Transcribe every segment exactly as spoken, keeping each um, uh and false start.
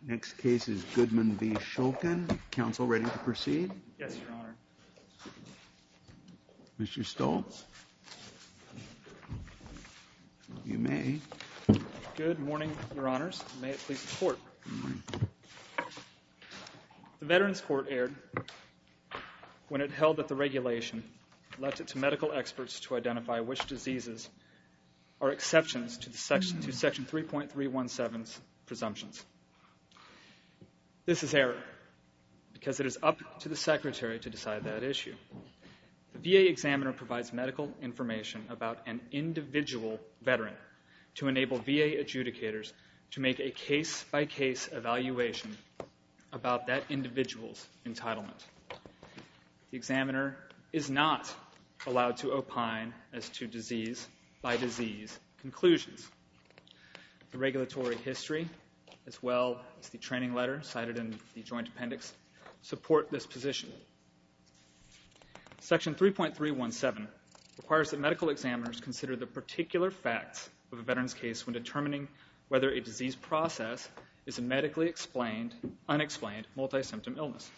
Next case is Goodman v. Shulkin. Counsel ready to proceed? Yes, Your Honor. Mister Stoltz? You may. Good morning, Your Honors. May it please the Court. Good morning. The Veterans Court erred when it held that the regulation left it to medical experts to identify which diseases are exceptions to, the section, to Section three point three one seven's presumptions. This is error because it is up to the Secretary to decide that issue. The V A examiner provides medical information about an individual veteran to enable V A adjudicators to make a case-by-case evaluation about that individual's entitlement. The examiner is not allowed to opine as to disease-by-disease conclusions. The regulatory history, as well as the training letter cited in the Joint Appendix, support this position. Section three point three one seven requires that medical examiners consider the particular facts of a veteran's case when determining whether a disease process is a medically explained, unexplained, multi-symptom illness.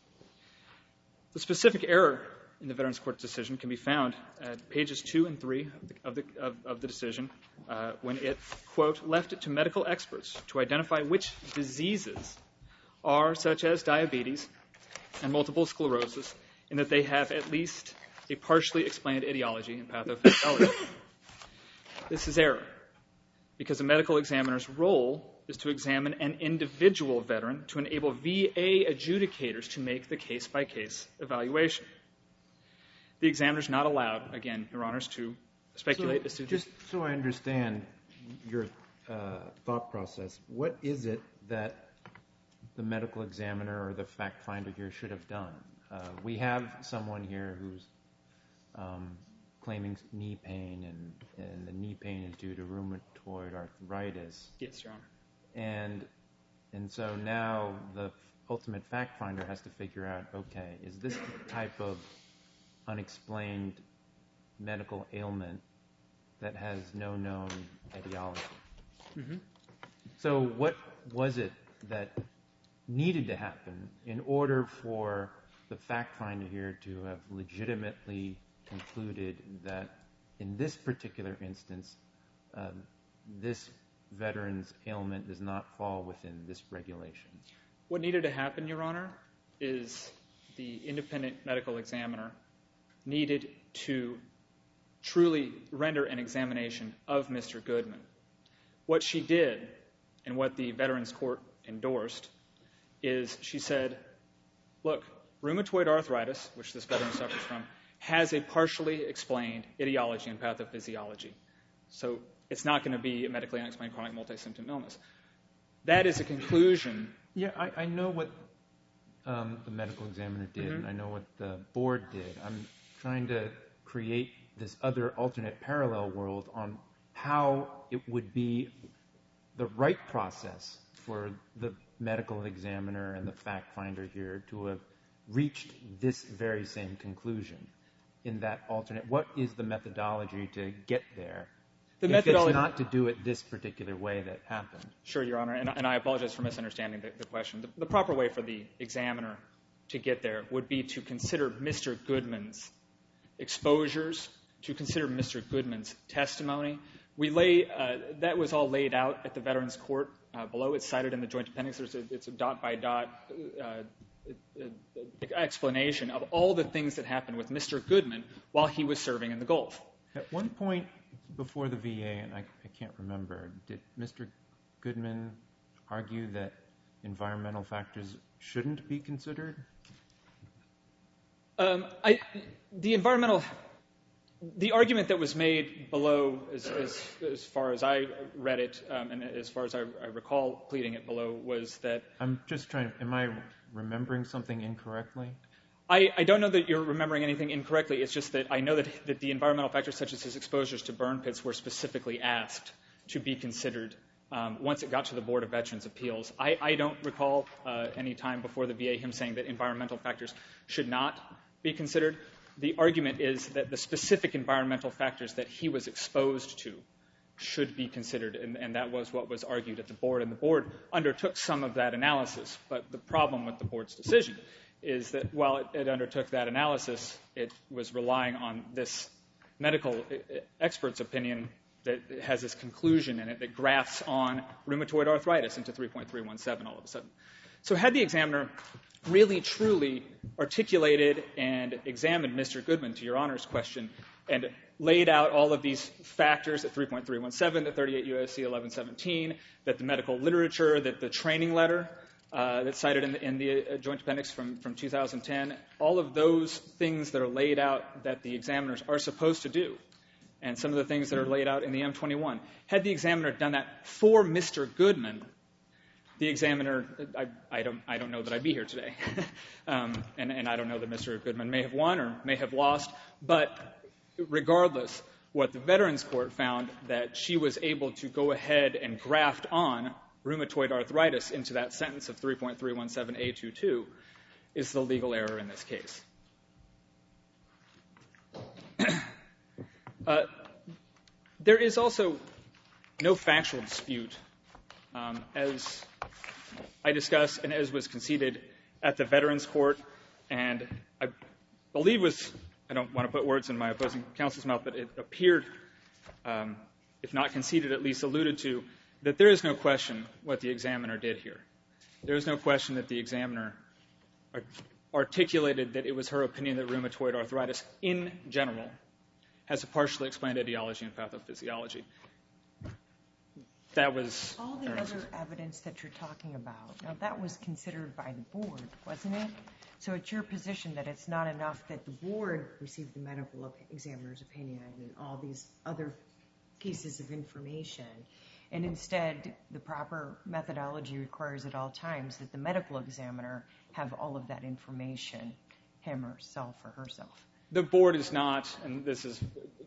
The specific error in the Veterans Court decision can be found at pages two and three of the, of, of the decision uh, when it, quote, left it to medical experts to identify which diseases are such as diabetes and multiple sclerosis, in that they have at least a partially explained etiology and pathophysiology. This is error because a medical examiner's role is to examine an individual veteran to enable V A adjudicators to make the case-by-case evaluation. The examiner is not allowed, again, Your Honors, to speculate so as to... Just so I understand your uh, thought process, what is it that the medical examiner or the fact finder here should have done? Uh, we have someone here who's um, claiming knee pain, and, and the knee pain is due to rheumatoid arthritis. Yes, Your Honor. And and so now the ultimate fact finder has to figure out, okay, is this the type of unexplained medical ailment that has no known etiology? Mm-hmm. So what was it that needed to happen in order for the fact finder here to have legitimately concluded that in this particular instance, um, this veteran's ailment does not fall within this regulation? What needed to happen, Your Honor, is the independent medical examiner needed to truly render an examination of Mister Goodman. What she did, and what the Veterans Court endorsed, is she said, look, rheumatoid arthritis, which this veteran suffers from, has a partially explained etiology and pathophysiology. So it's not going to be a medically unexplained chronic multi-symptom illness. That is a conclusion. Yeah, I, I know what um, the medical examiner did, Mm-hmm. and I know what the board did. I'm trying to create this other alternate parallel world on how it would be the right process for the medical examiner and the fact finder here to have reached this very same conclusion in that alternate. What is the methodology to get there? The if methodology, it's not to do it this particular way that happened. Sure, Your Honor, and, and I apologize for misunderstanding the, the question. The, the proper way for the examiner to get there would be to consider Mister Goodman's exposures, to consider Mister Goodman's testimony. We lay, uh, that was all laid out at the Veterans Court uh, below. It's cited in the Joint Appendix. There's a, it's a dot-by-dot uh, explanation of all the things that happened with Mister Goodman while he was serving in the Gulf. At one point before the V A, and I, I can't remember, did Mister Goodman argue that environmental factors shouldn't be considered? Um, I, the environmental, the argument that was made below, as, as, as far as I read it, um, and as far as I, I recall pleading it below, was that... I'm just trying, am I remembering something incorrectly? I, I don't know that you're remembering anything incorrectly. It's just that I know that, that the environmental factors, such as his exposures to burn pits, were specifically asked to be considered um, once it got to the Board of Veterans' Appeals. I, I don't recall uh, any time before the V A him saying that environmental factors should not be considered. The argument is that the specific environmental factors that he was exposed to should be considered, and, and that was what was argued at the board. And the board undertook some of that analysis, but the problem with the board's decision is that while it, it undertook that analysis, it was relying on this medical expert's opinion that has this conclusion in it that grafts on rheumatoid arthritis into three point three one seven all of a sudden. So had the examiner really, truly articulated and examined Mister Goodman, to Your Honor's question, and laid out all of these factors at three point three one seven, the thirty-eight U S C eleven seventeen, that the medical literature, that the training letter uh, that's cited in the, in the uh, joint appendix from, from two thousand ten, all of those things that are laid out that the examiners are supposed to do, and some of the things that are laid out in the M twenty-one. Had the examiner done that for Mister Goodman, the examiner, I, I, don't, I don't know that I'd be here today. um, and, and I don't know that Mister Goodman may have won or may have lost. But regardless, what the Veterans Court found, that she was able to go ahead and graft on rheumatoid arthritis into that sentence of three point three one seven A twenty-two is the legal error in this case. uh, there is also no factual dispute, um, as I discussed and as was conceded at the Veterans Court, and I believe was, I don't want to put words in my opposing counsel's mouth, but it appeared, um, if not conceded, at least alluded to, that there is no question what the examiner did here. There is no question that the examiner art- articulated that it was her opinion that rheumatoid arthritis in general has a partially explained etiology and pathophysiology. That was all the other evidence that you're talking about. Now, that was considered by the board, wasn't it? So it's your position that it's not enough that the board received the medical examiner's opinion and all these other pieces of information, and instead the proper methodology requires at all times that the medical examiner have all of that information, him or herself or herself. The board is not, and this is,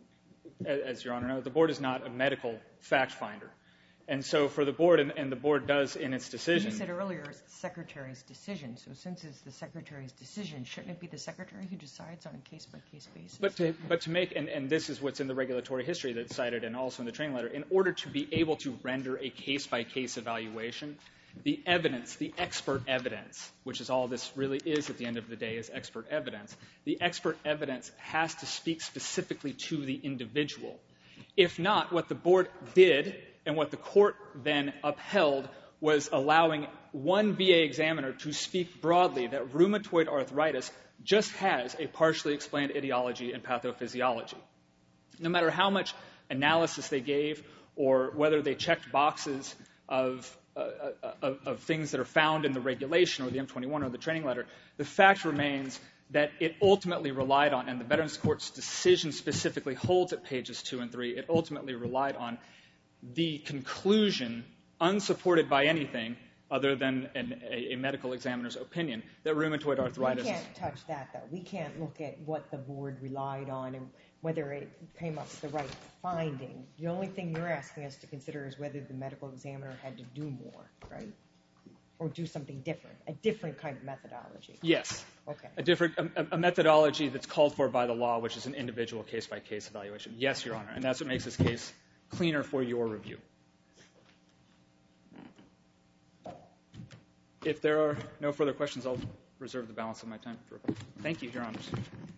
as Your Honor knows, the board is not a medical fact finder. And so for the board, and, and the board does in its decision. You said earlier it's the secretary's decision. So since it's the secretary's decision, shouldn't it be the secretary who decides on a case-by-case basis? But to, but to make, and, and this is what's in the regulatory history that's cited and also in the training letter, in order to be able to render a case-by-case evaluation, the evidence, the expert evidence, which is all this really is at the end of the day, is expert evidence. The expert evidence has to speak specifically to the individual. If not, what the board did and what the court then upheld was allowing one V A examiner to speak broadly that rheumatoid arthritis just has a partially explained etiology and pathophysiology. No matter how much analysis they gave or whether they checked boxes of, uh, of, of things that are found in the regulation or the M twenty-one or the training letter, the fact remains that it ultimately relied on, and the Veterans Court's decision specifically holds at pages two and three, it ultimately relied on the conclusion, unsupported by anything other than an, a, a medical examiner's opinion, that rheumatoid arthritis... We can't touch that, though. We can't look at what the board relied on and whether it came up with the right finding. The only thing you're asking us to consider is whether the medical examiner had to do more, right? Or do something different, a different kind of methodology. Yes. Okay. A different a, a methodology that's called for by the law, which is an individual case-by-case evaluation. Yes, Your Honor, and that's what makes this case cleaner for your review. If there are no further questions, I'll reserve the balance of my time. For, thank you, Your Honors.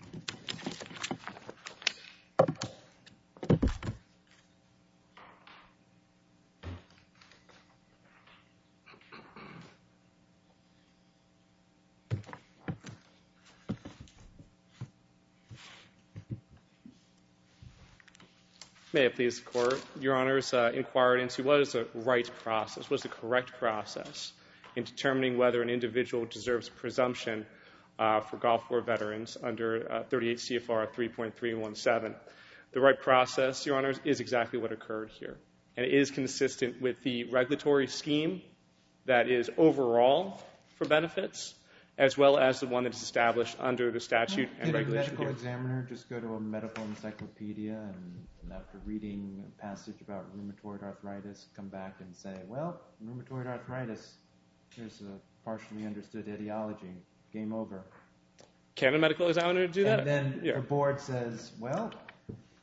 May it please the Court. Your Honors uh, inquired into what is the right process, what is the correct process in determining whether an individual deserves presumption uh, for Gulf War veterans under uh, thirty-eight C F R three point three one seven. The right process, Your Honors, is exactly what occurred here. And it is consistent with the regulatory scheme that is overall for benefits, as well as the one that is established under the statute and regulation Did a medical here. examiner just go to a medical encyclopedia and, and after reading a passage about rheumatoid arthritis come back and say, well, rheumatoid arthritis, here's a partially understood etiology, game over? Can a medical examiner do that? And then Yeah. the board says, well,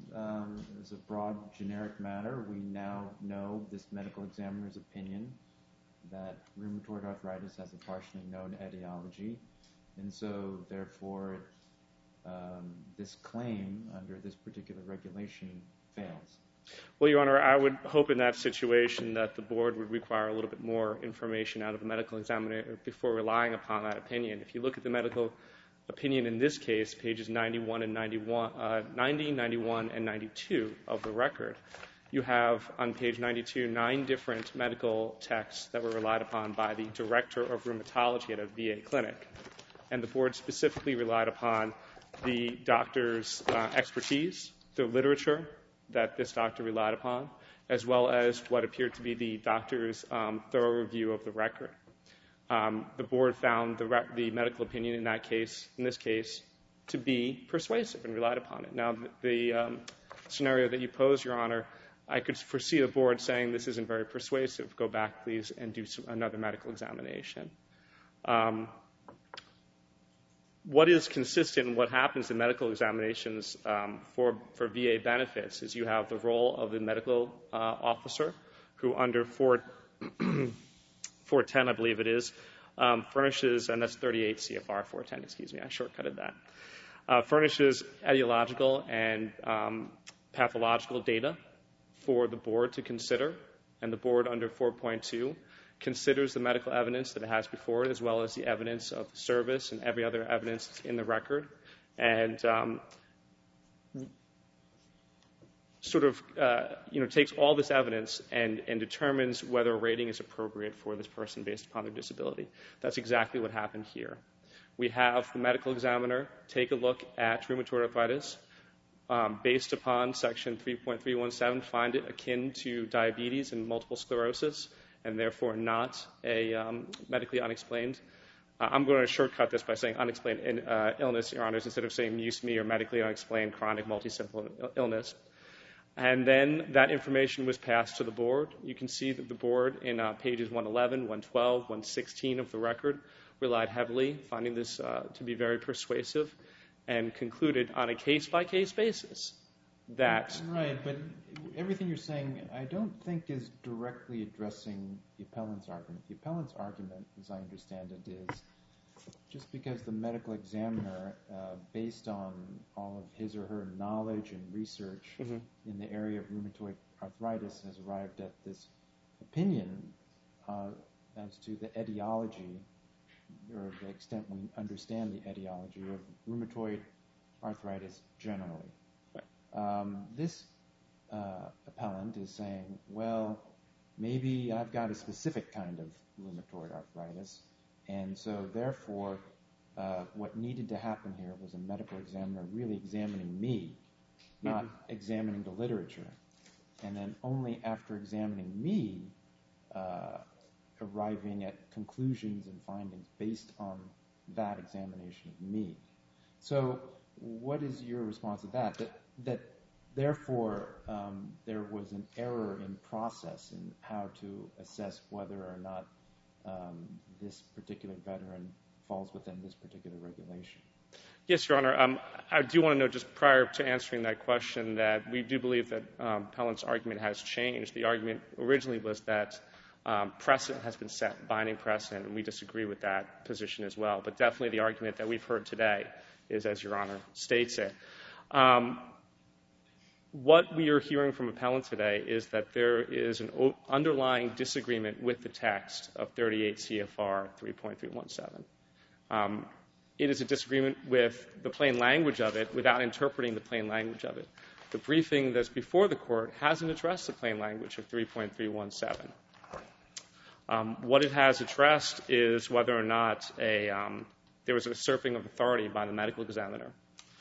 um, as a broad, generic matter, we now know this medical examiner's opinion that rheumatoid arthritis has a partially known etiology, and so, therefore, um, this claim under this particular regulation fails. Well, Your Honor, I would hope in that situation that the board would require a little bit more information out of the medical examiner before relying upon that opinion. If you look at the medical opinion in this case, pages ninety-one and ninety-one, uh, ninety, ninety-one, and ninety-two of the record, you have on page ninety-two nine different medical texts that were relied upon by the director of rheumatology at a V A clinic. And the board specifically relied upon the doctor's uh, expertise, the literature that this doctor relied upon, as well as what appeared to be the doctor's um, thorough review of the record. Um, the board found the, re- the medical opinion in that case, in this case, to be persuasive and relied upon it. Now, the, the um, scenario that you pose, Your Honor, I could foresee the board saying this isn't very persuasive. Go back, please, and do some, another medical examination. Um, what is consistent in what happens in medical examinations um, for, for V A benefits is you have the role of the medical uh, officer who under four ten, I believe it is, um, furnishes, and that's thirty-eight C F R four ten, excuse me, I shortcutted that, uh, furnishes etiological and um, pathological data for the board to consider, and the board under four point two considers the medical evidence that it has before it, as well as the evidence of the service and every other evidence in the record, and um, sort of, uh, you know, takes all this evidence and, and determines whether a rating is appropriate for this person based upon their disability. That's exactly what happened here. We have the medical examiner take a look at rheumatoid arthritis, um, based upon section three point three one seven, find it akin to diabetes and multiple sclerosis, and therefore not a um, medically unexplained. Uh, I'm going to shortcut this by saying unexplained in, uh, illness, Your Honors, instead of saying M U S M E or medically unexplained chronic multisymptom illness. And then that information was passed to the board. You can see that the board in uh, pages one eleven, one twelve, one sixteen of the record relied heavily, finding this uh, to be very persuasive, and concluded on a case-by-case basis that... Right, but everything you're saying I don't think is directly addressing the appellant's argument. The appellant's argument, as I understand it, is just because the medical examiner, uh, based on all of his or her knowledge and research mm-hmm. in the area of rheumatoid arthritis, has arrived at this opinion uh, as to the etiology, or the extent we understand the etiology of rheumatoid arthritis generally. Um, this uh, appellant is saying, well, maybe I've got a specific kind of rheumatoid arthritis, and so therefore uh, what needed to happen here was a medical examiner really examining me, not mm-hmm. examining the literature. And then only after examining me, uh, arriving at conclusions and findings based on that examination of me. So what is your response to that? That, that therefore um, there was an error in process in how to assess whether or not um, this particular veteran falls within this particular regulation. Yes, Your Honor. Um, I do want to note just prior to answering that question that we do believe that um, appellant's argument has changed. The argument originally was that um, precedent has been set, binding precedent, and we disagree with that position as well. But definitely the argument that we've heard today is, as Your Honor states it. Um, what we are hearing from appellant today is that there is an o- underlying disagreement with the text of thirty-eight C F R three point three one seven. Um, it is a disagreement with the plain language of it without interpreting the plain language of it. The briefing that's before the court hasn't addressed the plain language of three point three one seven. Um, what it has addressed is whether or not a, um, there was a usurping of authority by the medical examiner.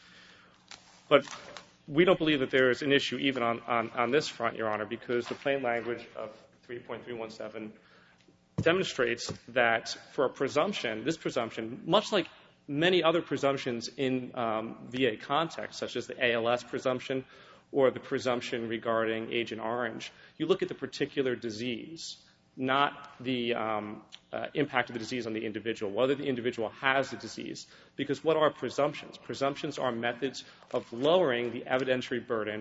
But we don't believe that there is an issue even on, on, on this front, Your Honor, because the plain language of three point three one seven demonstrates that for a presumption, this presumption, much like many other presumptions in um, V A context, such as the A L S presumption or the presumption regarding Agent Orange, you look at the particular disease, not the um, uh, impact of the disease on the individual, whether the individual has the disease. Because what are presumptions? Presumptions are methods of lowering the evidentiary burden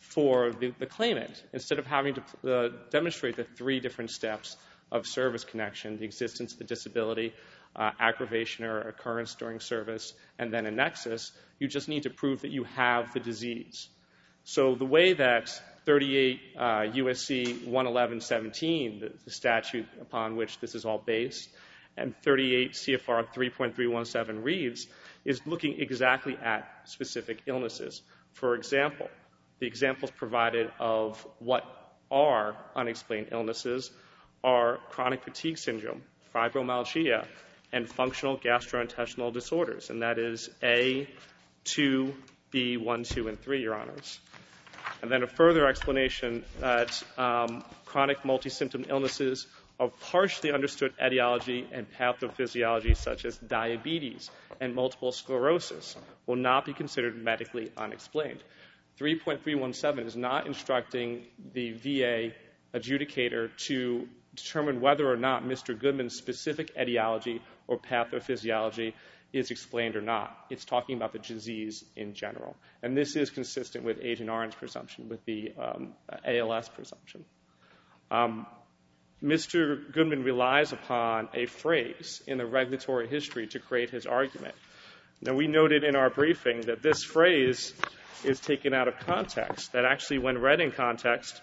for the, the claimant, instead of having to uh, demonstrate the three different steps of service connection, the existence of the disability, uh, aggravation or occurrence during service, and then a nexus, you just need to prove that you have the disease. So the way that thirty-eight uh, U S C one eleven seventeen, the, the statute upon which this is all based, and thirty-eight C F R three point three one seven reads, is looking exactly at specific illnesses. For example, the examples provided of what are unexplained illnesses are chronic fatigue syndrome, fibromyalgia, and functional gastrointestinal disorders, and that is A, two, B, one, two, and three, Your Honors. And then a further explanation that um, chronic multi-symptom illnesses of partially understood etiology and pathophysiology, such as diabetes and multiple sclerosis, will not be considered medically unexplained. three point three one seven is not instructing the V A adjudicator to determine whether or not Mister Goodman's specific etiology or pathophysiology is explained or not. It's talking about the disease in general. And this is consistent with Agent Orange's presumption, with the um, A L S presumption. Um, Mister Goodman relies upon a phrase in the regulatory history to create his argument. Now, we noted in our briefing that this phrase is taken out of context, that actually when read in context,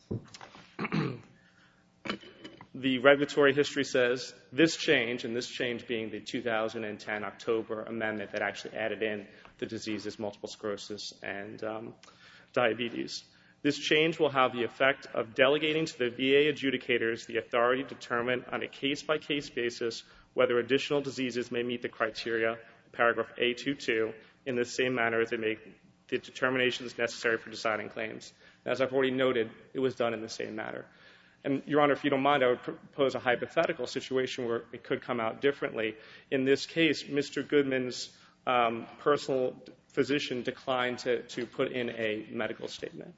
the regulatory history says this change, and this change being the two thousand ten October amendment that actually added in the diseases multiple sclerosis and um, diabetes. This change will have the effect of delegating to the V A adjudicators the authority to determine on a case-by-case basis whether additional diseases may meet the criteria, paragraph A twenty-two, in the same manner as they make the determinations necessary for deciding claims. As I've already noted, it was done in the same manner. And, Your Honor, if you don't mind, I would propose a hypothetical situation where it could come out differently. In this case, Mister Goodman's um, personal physician declined to, to put in a medical statement.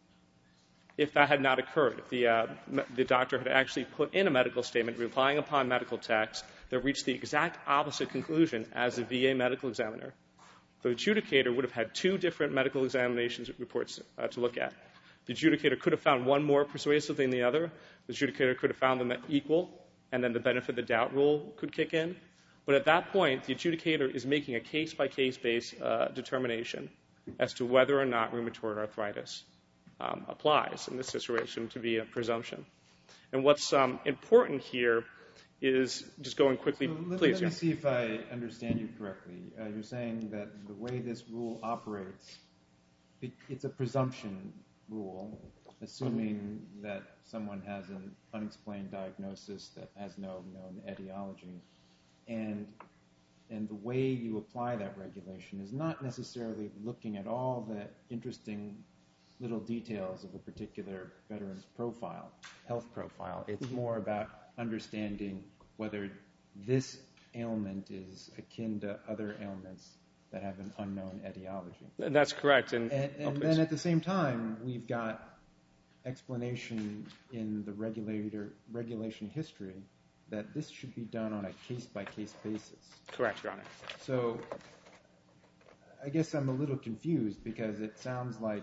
If that had not occurred, if the, uh, the doctor had actually put in a medical statement relying upon medical text that reached the exact opposite conclusion as the V A medical examiner, the adjudicator would have had two different medical examinations reports uh, to look at. The adjudicator could have found one more persuasive than the other. The adjudicator could have found them equal, and then the benefit of the doubt rule could kick in. But at that point, the adjudicator is making a case-by-case based uh, determination as to whether or not rheumatoid arthritis um, applies in this situation to be a presumption. And what's um, important here is just going quickly, so let, please. Let me yeah. see if I understand you correctly. Uh, you're saying that the way this rule operates, it, it's a presumption rule, assuming mm-hmm. that someone has an unexplained diagnosis that has no known etiology. And, and the way you apply that regulation is not necessarily looking at all the interesting little details of a particular veteran's profile, health profile. It's mm-hmm. more about understanding whether this ailment is akin to other ailments that have an unknown etiology. That's correct. And, and, and oh, then at the same time, we've got explanation in the regulator regulation history that this should be done on a case-by-case basis. Correct, Your Honor. So I guess I'm a little confused because it sounds like,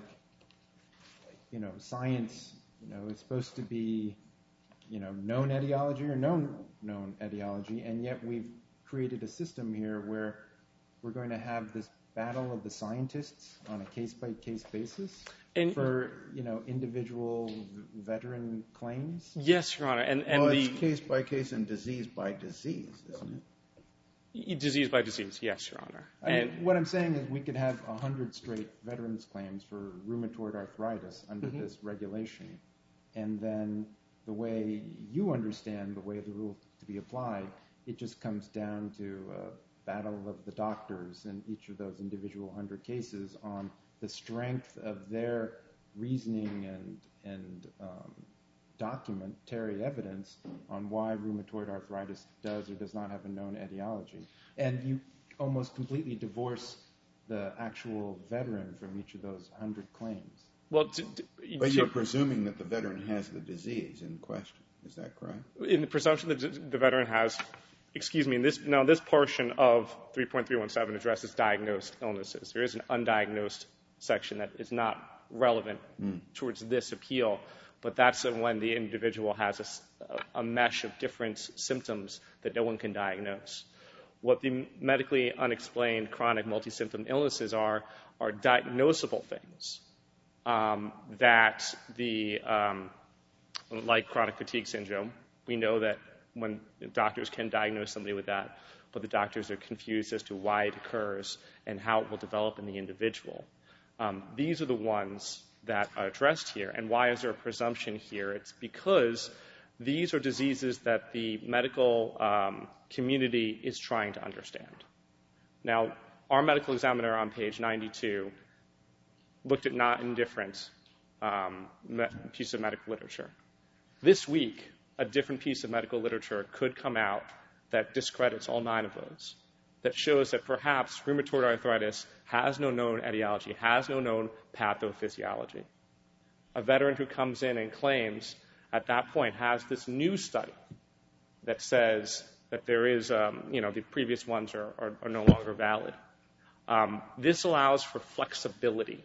you know, science, you know, is supposed to be, you know, known etiology or known known etiology, and yet we've created a system here where we're going to have this battle of the scientists on a case-by-case basis and for, you know, individual veteran claims? Yes, Your Honor. And, and well, the it's case-by-case and disease-by-disease, isn't it? Disease by disease, yes, Your Honor. I and mean, what I'm saying is we could have one hundred straight veterans claims for rheumatoid arthritis under mm-hmm. this regulation, and then the way you understand the way the rule to be applied, it just comes down to a battle of the doctors in each of those individual one hundred cases on the strength of their reasoning and, and um, documentary evidence on why rheumatoid arthritis does or does not have a known etiology. And you almost completely divorce the actual veteran from each of those one hundred claims. Well, to, to, but you're presuming that the veteran has the disease in question. Is that correct? In the presumption that the veteran has, excuse me, this, now this portion of three point three one seven addresses diagnosed illnesses. There is an undiagnosed section that is not relevant mm. towards this appeal, but that's when the individual has a, a mesh of different symptoms that no one can diagnose. What the medically unexplained chronic multi-symptom illnesses are are diagnosable things um, that the, um, like chronic fatigue syndrome, we know that when doctors can diagnose somebody with that, but the doctors are confused as to why it occurs and how it will develop in the individual. Um, these are the ones that are addressed here. And why is there a presumption here? It's because these are diseases that the medical um, community is trying to understand. Now, our medical examiner on page ninety-two looked at nine different um, me- pieces of medical literature. This week, a different piece of medical literature could come out that discredits all nine of those, that shows that perhaps rheumatoid arthritis has no known etiology, has no known pathophysiology. A veteran who comes in and claims at that point has this new study that says that there is, um, you know, the previous ones are, are, are no longer valid. Um, this allows for flexibility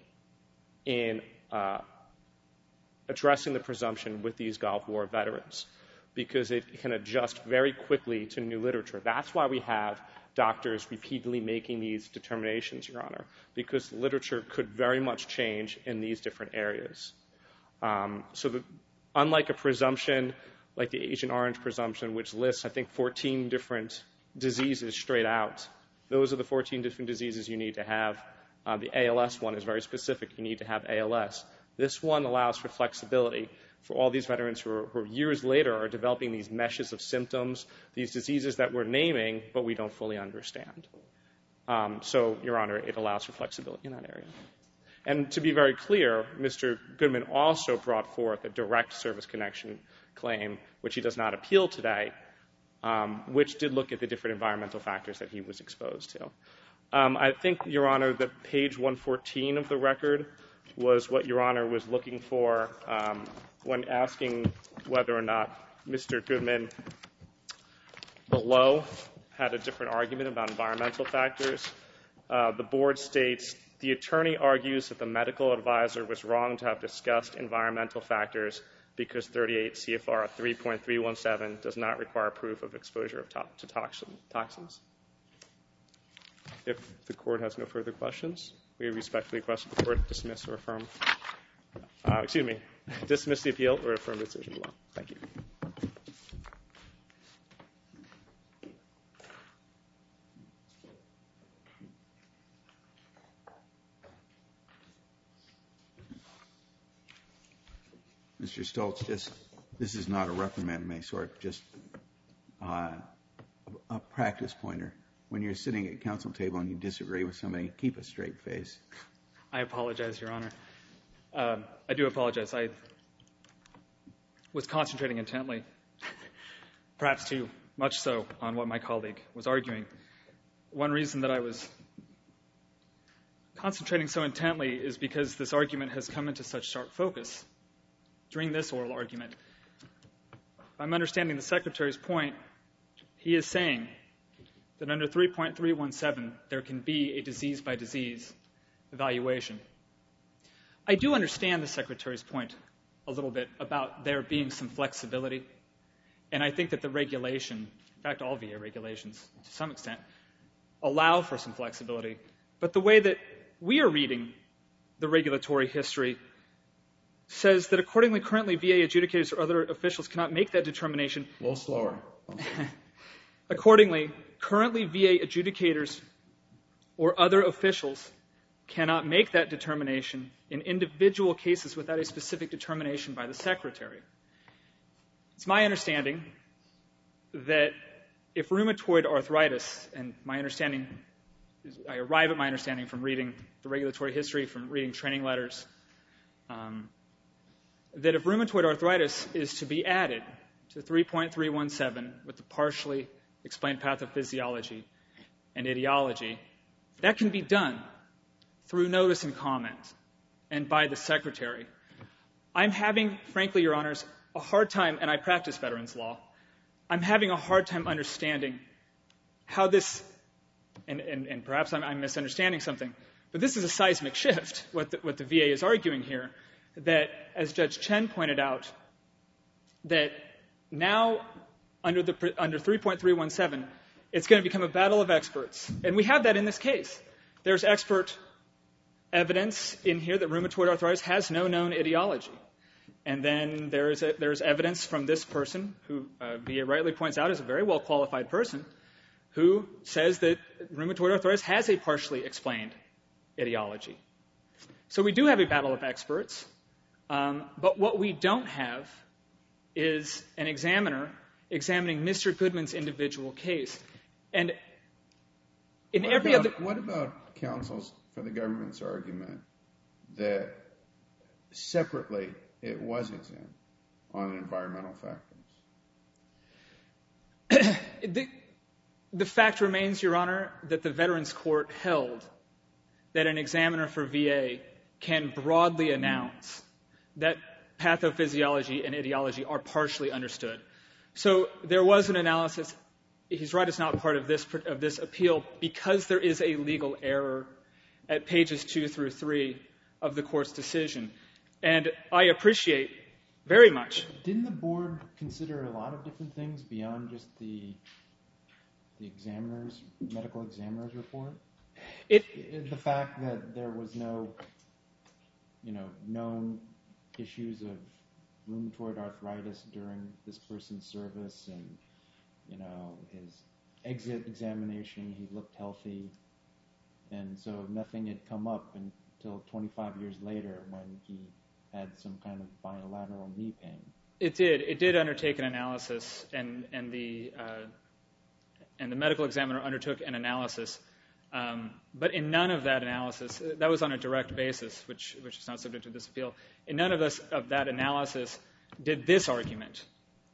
in uh, addressing the presumption with these Gulf War veterans because it can adjust very quickly to new literature. That's why we have doctors repeatedly making these determinations, Your Honor, because the literature could very much change in these different areas. Um, so the, unlike a presumption like the Agent Orange presumption, which lists, I think, fourteen different diseases straight out, those are the fourteen different diseases you need to have. Uh, the A L S one is very specific. You need to have A L S. This one allows for flexibility for all these veterans who, are, who are years later are developing these meshes of symptoms, these diseases that we're naming, but we don't fully understand. Um, so, Your Honor, it allows for flexibility in that area. And to be very clear, Mister Goodman also brought forth a direct service connection claim, which he does not appeal today, um, which did look at the different environmental factors that he was exposed to. Um, I think, Your Honor, that page one fourteen of the record was what Your Honor was looking for um, when asking whether or not Mister Goodman below had a different argument about environmental factors. Uh, the board states, the attorney argues that the medical advisor was wrong to have discussed environmental factors because thirty-eight C F R three point three one seven does not require proof of exposure of to- to toxin- toxins. If the court has no further questions, we respectfully request that the court dismiss or affirm, uh, excuse me, dismiss the appeal or affirm the decision below. Thank you. Mister Stoltz, just, this is not a reprimand of any sort, just uh, a, a practice pointer. When you're sitting at counsel table and you disagree with somebody, keep a straight face. I apologize, Your Honor. Um, I do apologize. I was concentrating intently, perhaps too much so, on what my colleague was arguing. One reason that I was concentrating so intently is because this argument has come into such sharp focus during this oral argument. If I'm understanding the Secretary's point, he is saying that under three point three one seven, there can be a disease-by-disease evaluation. I do understand the Secretary's point a little bit about there being some flexibility, and I think that the regulation, in fact, all V A regulations to some extent, allow for some flexibility. But the way that we are reading the regulatory history says that accordingly, currently V A adjudicators or other officials cannot make that determination. A little slower. Accordingly, currently V A adjudicators or other officials cannot make that determination in individual cases without a specific determination by the Secretary. It's my understanding that if rheumatoid arthritis, and my understanding, I arrive at my understanding from reading the regulatory history, from reading training letters, um, that if rheumatoid arthritis is to be added to three point three one seven with the partially explained pathophysiology and etiology, that can be done through notice and comment and by the Secretary. I'm having, frankly, Your Honors, a hard time, and I practice veterans law, I'm having a hard time understanding how this, and, and, and perhaps I'm, I'm misunderstanding something, But this is a seismic shift, what the, what the V A is arguing here, that, as Judge Chen pointed out, that now under, the, under three point three one seven, it's going to become a battle of experts. And we have that in this case. There's expert evidence in here that rheumatoid arthritis has no known etiology. And then there's, a, there's evidence from this person, who uh, V A rightly points out is a very well-qualified person, who says that rheumatoid arthritis has a partially explained etiology. So we do have a battle of experts, um, but what we don't have is an examiner examining Mister Goodman's individual case. And in what every about, other... What about counsel's, for the government's argument, that separately it was examined on environmental factors? the, the fact remains, Your Honor, that the Veterans Court held that an examiner for V A can broadly announce that pathophysiology and etiology are partially understood. So there was an analysis. He's right, it's not part of this, of this appeal because there is a legal error at pages two through three of the court's decision. And I appreciate very much. Didn't the board consider a lot of different things beyond just the the examiner's, medical examiner's report? It, the fact that there was no, you know, known issues of rheumatoid arthritis during this person's service, and, you know, his exit examination, he looked healthy, and so nothing had come up until twenty-five years later when he had some kind of bilateral knee pain. It did. It did undertake an analysis, and and the uh, and the medical examiner undertook an analysis. Um, but in none of that analysis, that was on a direct basis, which which is not subject to this appeal. In none of this of that analysis did this argument,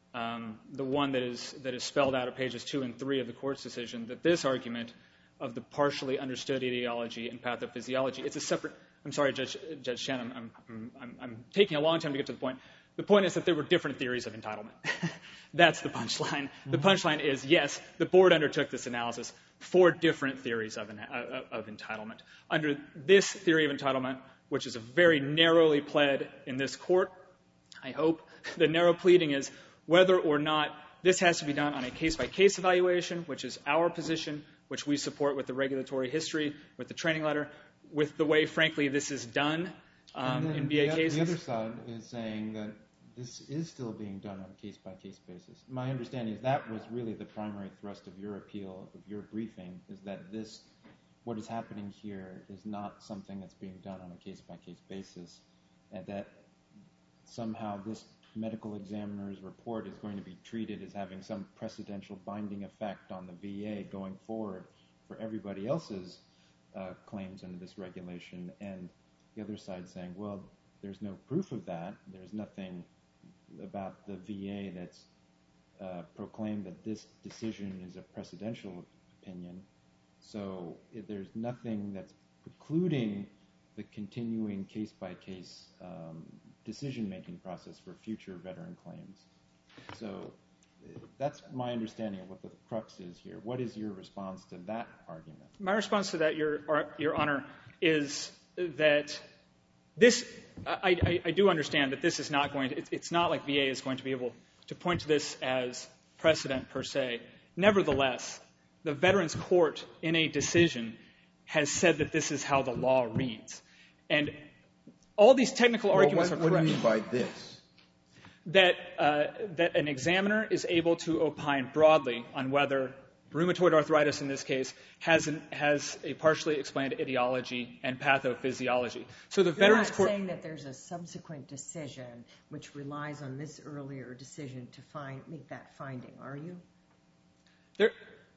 um, the one that is that is spelled out at pages two and three of the court's decision, that this argument of the partially understood etiology and pathophysiology, it's a separate. I'm sorry, Judge Judge Shannon, I'm, I'm I'm I'm taking a long time to get to the point. The point is that there were different theories of entitlement. That's the punchline. Mm-hmm. The punchline is, yes, the board undertook this analysis for different theories of, an, uh, of entitlement. Under this theory of entitlement, which is a very narrowly pled in this court, I hope, the narrow pleading is whether or not this has to be done on a case-by-case evaluation, which is our position, which we support with the regulatory history, with the training letter, with the way, frankly, this is done um, in V A the, cases. The other side is saying that this is still being done on a case-by-case basis. My understanding is that was really the primary thrust of your appeal, of your briefing, is that this, what is happening here is not something that's being done on a case-by-case basis, and that somehow this medical examiner's report is going to be treated as having some precedential binding effect on the V A going forward for everybody else's uh, claims under this regulation. And the other side saying, well, there's no proof of that. There's nothing about the V A that's uh, proclaimed that this decision is a precedential opinion. So if there's nothing that's precluding the continuing case-by-case um, decision-making process for future veteran claims. So that's my understanding of what the crux is here. What is your response to that argument? My response to that, Your, Your Honor, is that this, I, I, I do understand that this is not going to, it's not like V A is going to be able to point to this as precedent per se. Nevertheless, the Veterans Court in a decision has said that this is how the law reads. And all these technical well, arguments what, are correct. What do you mean by this? That, uh, that an examiner is able to opine broadly on whether rheumatoid arthritis, in this case, has, an, has a partially explained etiology and pathophysiology. So the You're Veterans not Court... saying that there's a subsequent decision which relies on this earlier decision to find, make that finding, are you? There,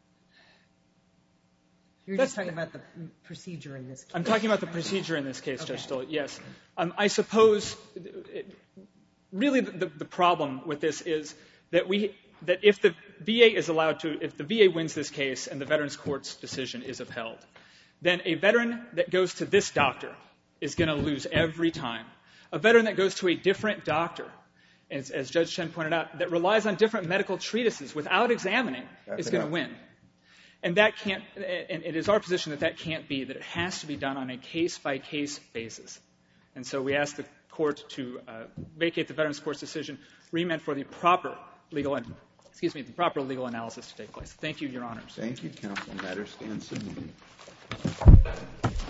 You're just talking about the procedure in this case. I'm talking about the procedure in this case, Okay. Judge Stoll, yes. Um, I suppose, it, really the, the problem with this is that we... that if the V A is allowed to, if the V A wins this case and the Veterans Court's decision is upheld, then a veteran that goes to this doctor is going to lose every time. A veteran that goes to a different doctor, as, as Judge Chen pointed out, that relies on different medical treatises without examining, That's is going to enough. win. And that can't, and it is our position that that can't be, that it has to be done on a case-by-case basis. And so we ask the court to uh, vacate the Veterans Court's decision, remand for the proper legal, excuse me, the proper legal analysis to take place. Thank you, Your Honors. Thank you, counsel. Matter stands submitted.